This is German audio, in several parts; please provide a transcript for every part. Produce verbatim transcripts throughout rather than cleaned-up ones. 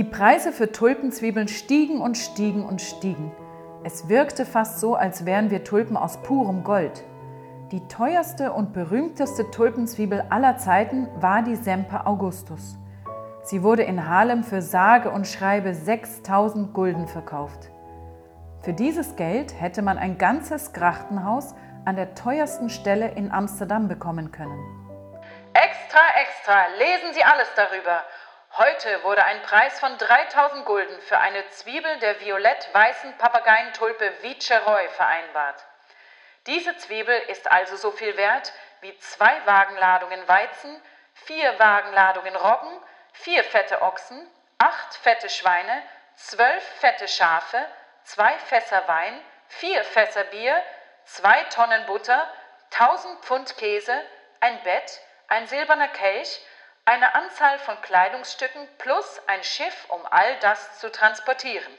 Die Preise für Tulpenzwiebeln stiegen und stiegen und stiegen. Es wirkte fast so, als wären wir Tulpen aus purem Gold. Die teuerste und berühmteste Tulpenzwiebel aller Zeiten war die Semper Augustus. Sie wurde in Haarlem für sage und schreibe sechstausend Gulden verkauft. Für dieses Geld hätte man ein ganzes Grachtenhaus an der teuersten Stelle in Amsterdam bekommen können. Extra, extra, lesen Sie alles darüber. Heute wurde ein Preis von dreitausend Gulden für eine Zwiebel der violett-weißen Papageientulpe Viceroy vereinbart. Diese Zwiebel ist also so viel wert wie zwei Wagenladungen Weizen, vier Wagenladungen Roggen, vier fette Ochsen, acht fette Schweine, zwölf fette Schafe, zwei Fässer Wein, vier Fässer Bier, zwei Tonnen Butter, tausend Pfund Käse, ein Bett, ein silberner Kelch, eine Anzahl von Kleidungsstücken plus ein Schiff, um all das zu transportieren.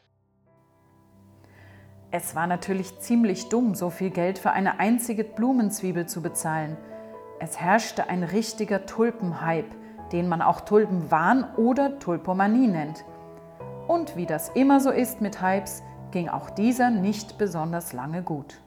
Es war natürlich ziemlich dumm, so viel Geld für eine einzige Blumenzwiebel zu bezahlen. Es herrschte ein richtiger Tulpenhype, den man auch Tulpenwahn oder Tulpomanie nennt. Und wie das immer so ist mit Hypes, ging auch dieser nicht besonders lange gut.